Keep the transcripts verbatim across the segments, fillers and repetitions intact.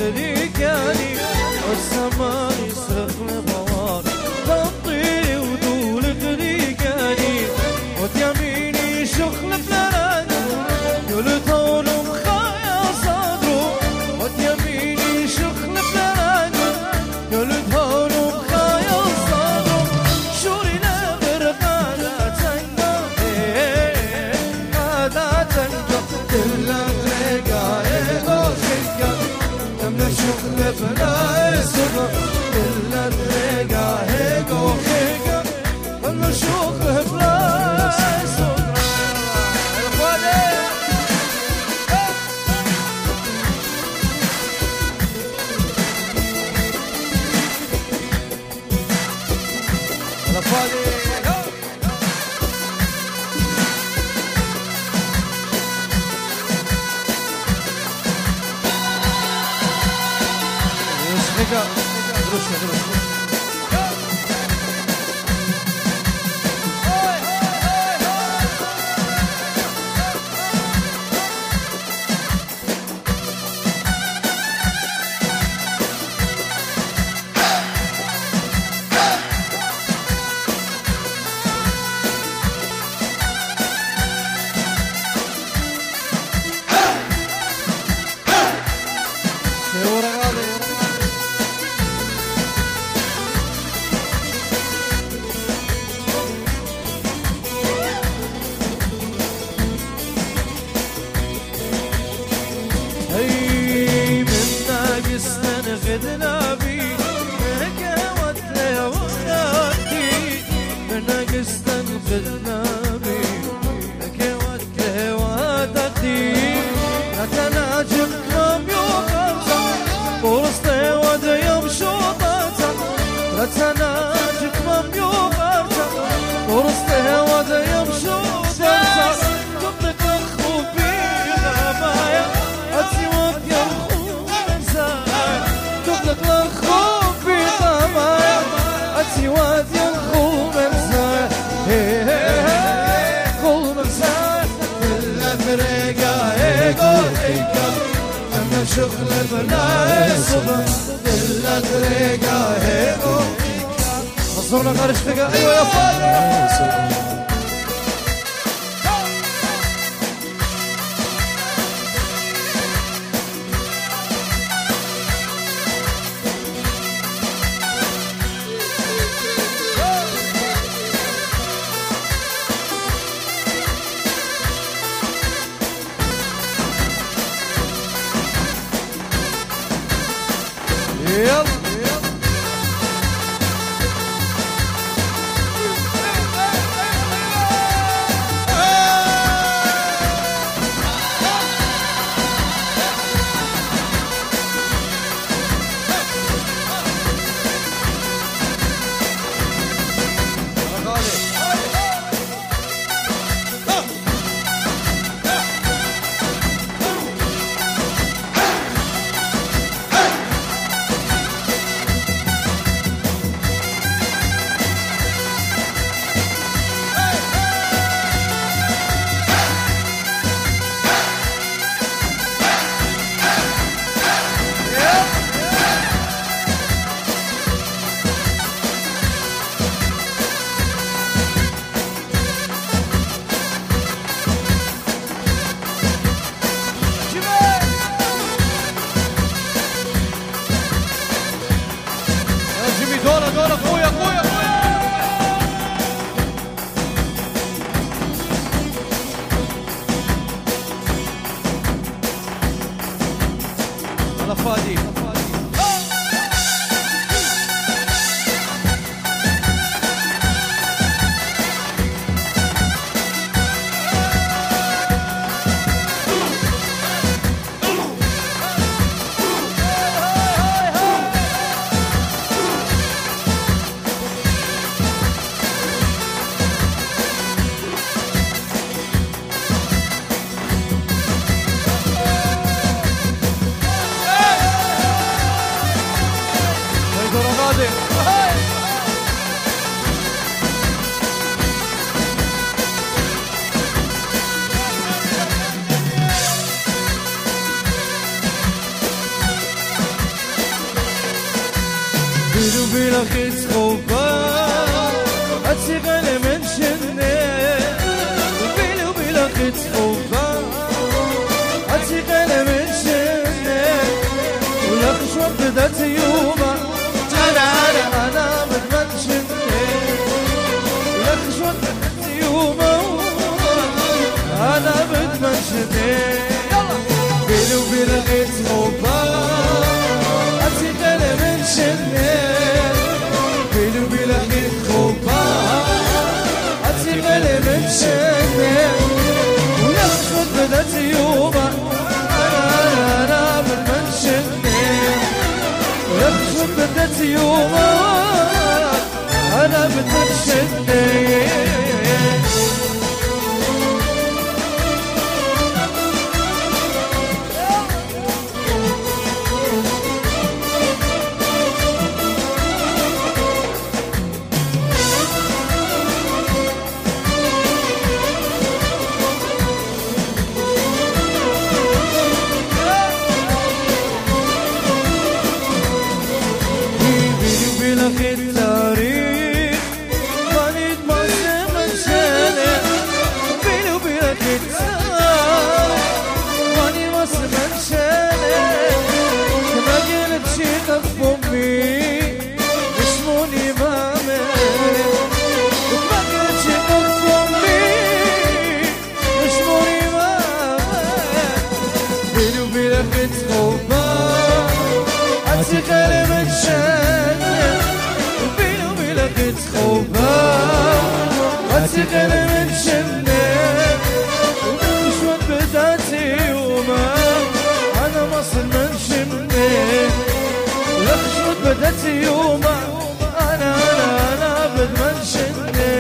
تريكاني والسماء يصرخ لبوار تنطي ودول تريكاني وت يميني شخل بلران يقول طول مخايا صدرو وت يميني شخل بلران يقول طول مخايا صدرو شوري نبر قادا تنقى قادا تنقى كلا تريقا ايغو شكا تمنا شخل بلا صدر كلا تريقا ايغو شكا تمنا شخل بلا صدر دروشة دروشة شغل بلا صبح إلا طريقة هيكو مصرونا خارج فيها أيوة يا فاضي بيني وبينك تخوفا أتغنى من شني بيني وبينك تخوفا أتغنى من شني ولا خشوة بدأت يوما أنا أنا أنا بدمن شني ولا خشوة بدأت يوما أنا بدمن شني بيني وبينك تخوفا أتغنى من شني بيني وبينك تخوفا أتغنى من شني ولا خشوة بدأت يوما أنا أنا بدمن شني ولا خشوة بدأت يوما أنا بدمن شني لك التاريخ ماني تمسي من شاني بيني وبينك التاريخ ماني مصر من شاني كما قلت شي طف أمي اسموني مامي كما قلت شي طف أمي اسموني مامي بيني وبينك تخوفا أتغنى من شاني تخوفا أتغنى من شني وشوت بدأت يوما أنا مصر من شني وشوت بدأت يوما أنا أنا أنا بد من شني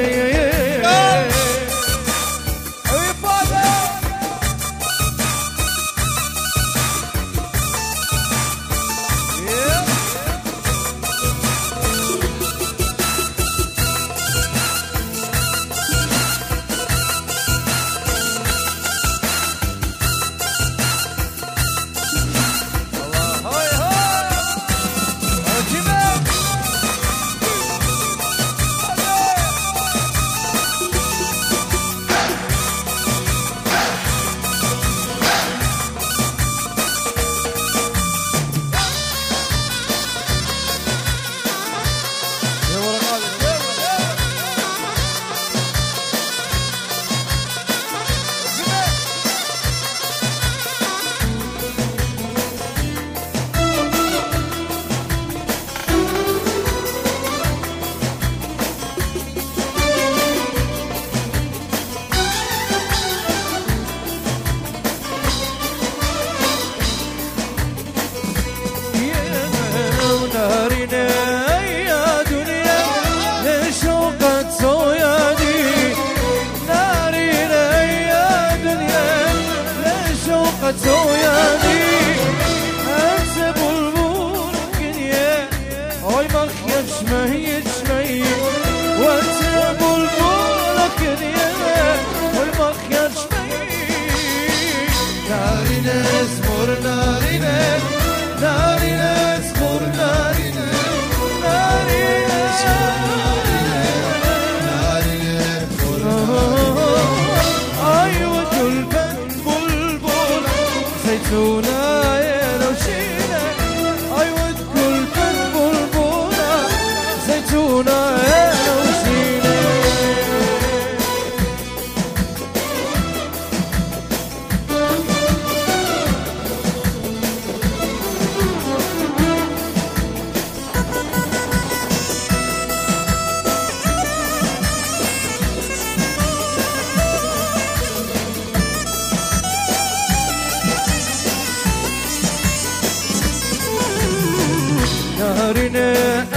نارنا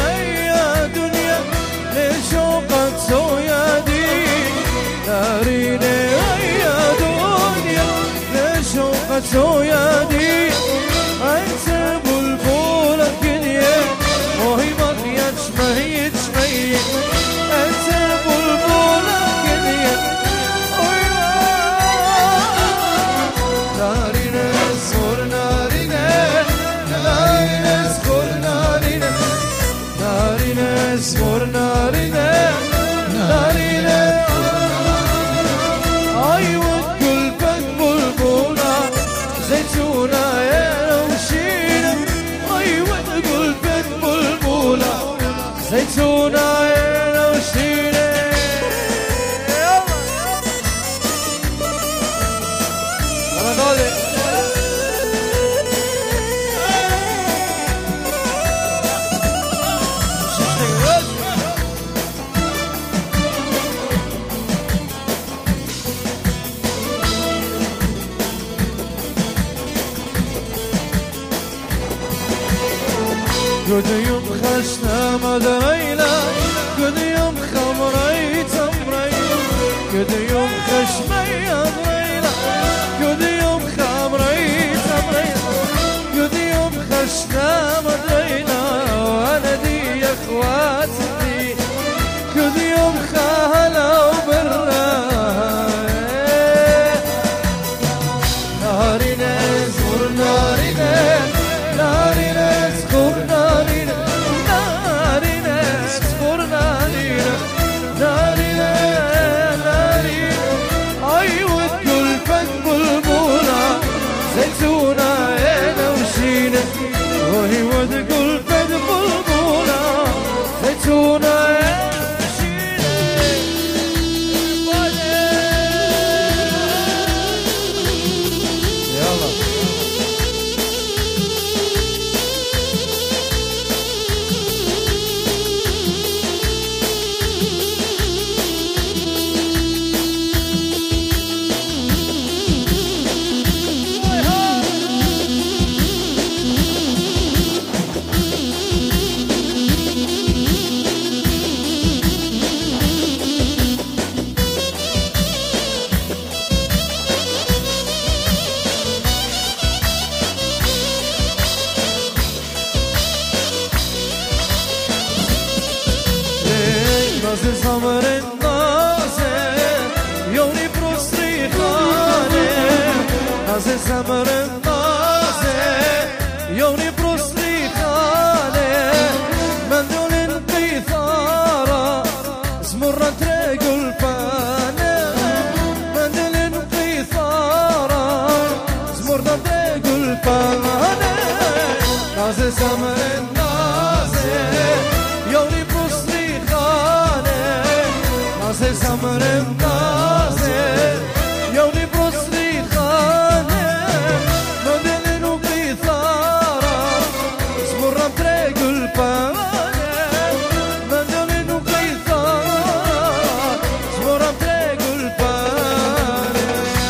أي دنيا لشوقك سويادي نارنا أي دنيا لشوقك سويادي أنت بلبل الدنيا وهي مغيت شميت شميت أنت بلبل الدنيا نارنا صور نارنا نارنا صور نارنا زيتونة عينة وشتينة يلا غالي قد يوم خشنا مدرينا قد يوم خمري تمري قد يوم خشمي أضرينا قد يوم خمري تمري قد يوم خشنا مدرينا وانا دي يا اخواتي قد يوم خهلا وبرا نارنا زور نارنا نارنا زور نارنا زيتونة عينة وشينة وهي وتقول بد بلبولة زيتونة عينة وشينة يلا نازل صبر النازل يوني بروسري خانه نازل صبر النازل يوني بروسري خانه مندول انقيثارة زمرة تريقل فانه مندول انقيثارة زمرة تريقل فانه نازل صبر النازل يوني بروسري نازل سمر نازل يوني بروسري خانه مدن وقيثارة زمرة طريق البانه مدن وقيثارة زمرة طريق البانه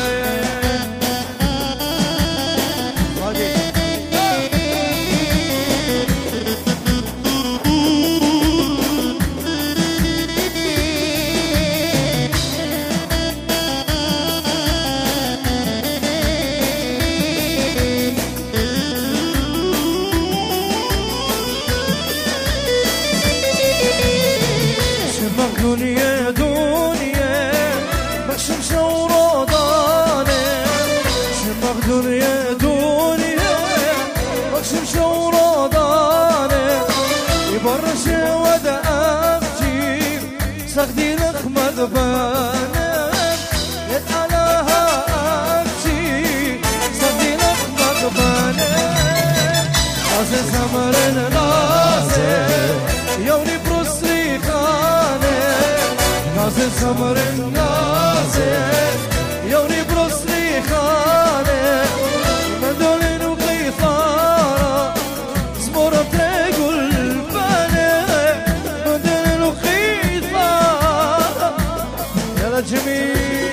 دنيا دنيا بخشم شوروداني شمق دنيا دنيا بخشم شوروداني يبرش ودا أبجي سخدي لخمد بانم يتعلاها أبجي سخدي لخمد بانم نازل سمرن نازل يوني بروسري خانه نازل سمر نازل يوني بروسري خانه مندولين وقيثارة زمرة تقول بانه مندولين وقيثارة يلا جميل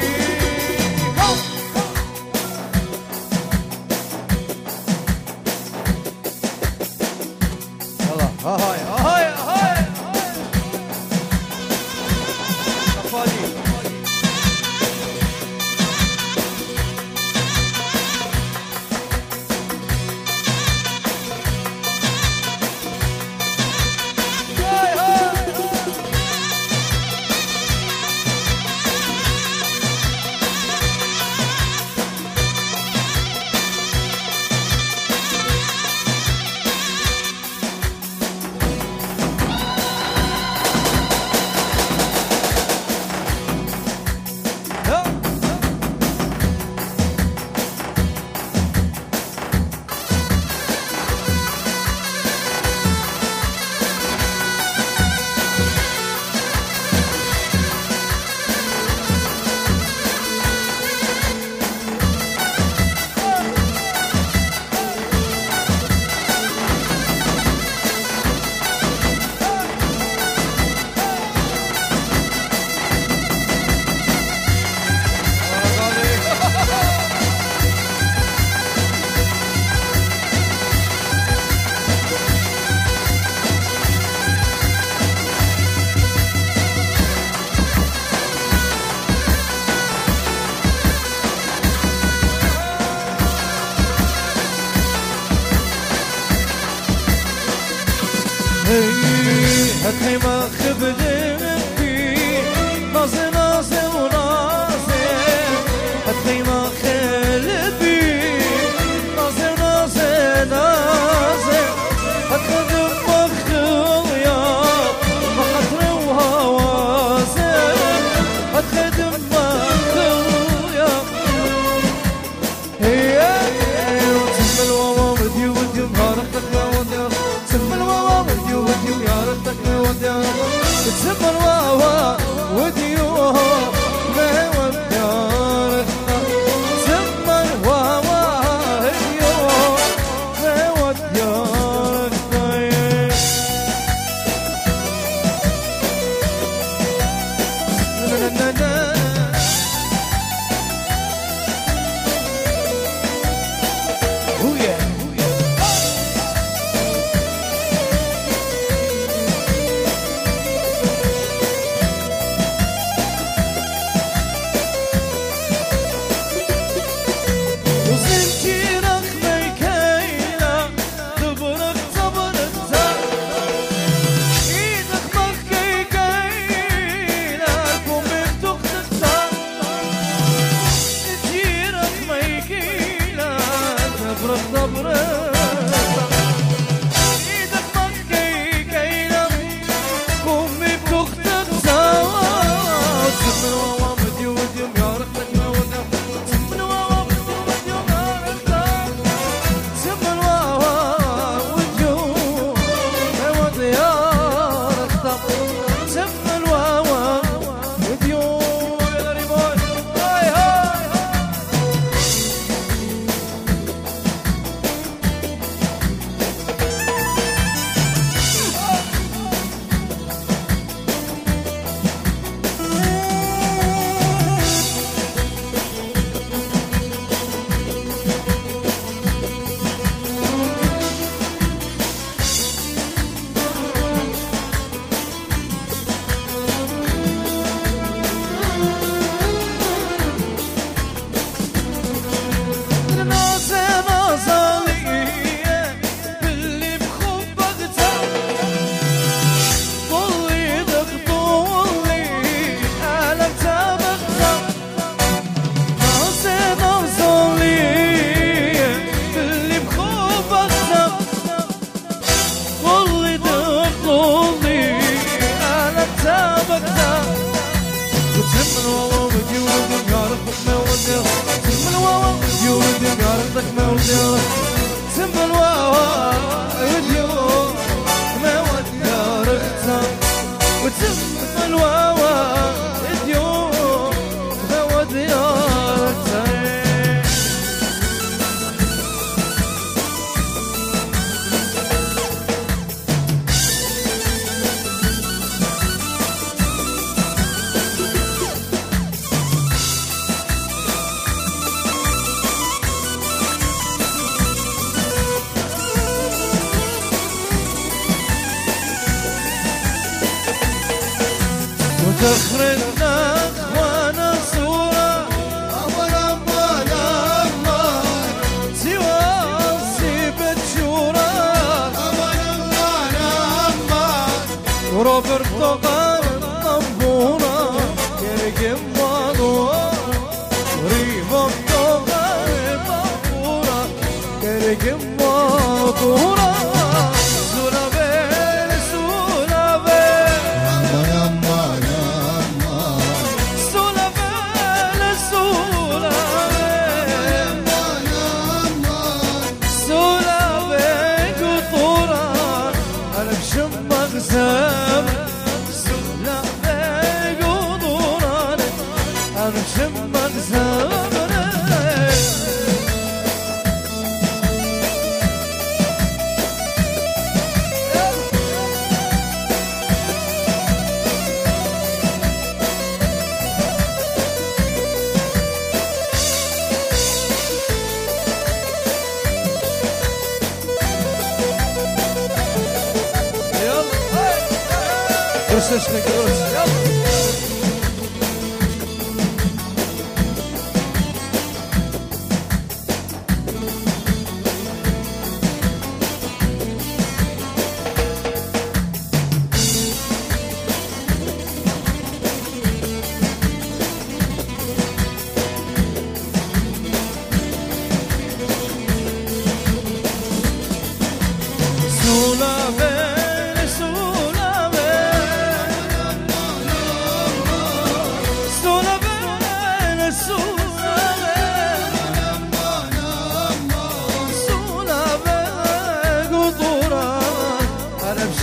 يلا هاي هاي هاي هتخي ما خبدنكي نازي نازي ونازي هتخي ما خلبي نازي نازي نازي هتخدم مخويا مخطر وهوازي هتخدم مخويا هي وتسم الواوا وديو وديو مهارتك وديو تسم الواوا وديو وديو مهارتك وديو تسم الواوا وديو ما وديارك تسم الواوا وديو ما وديارك لا لا لا تخرجنا وانا صورة أولا وانا الله سوى سيبت شورى أولا وانا الله روبرتو قال طنبورة يرقم وضوء ريبوتو قال طنبورة يرقم وضوء Слышно, короче.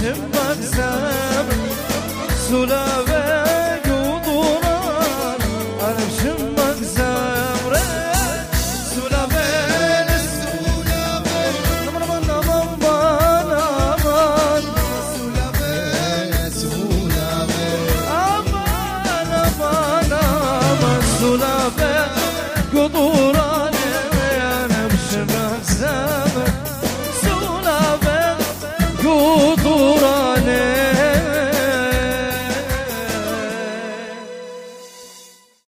بشمك زمر سلابة قدوران أنا بشمك زمر سلابة سلابة نمر من نمر من أمان سلابة سلابة أمان أمان أمان سلابة قدوران أنا بشمك زمر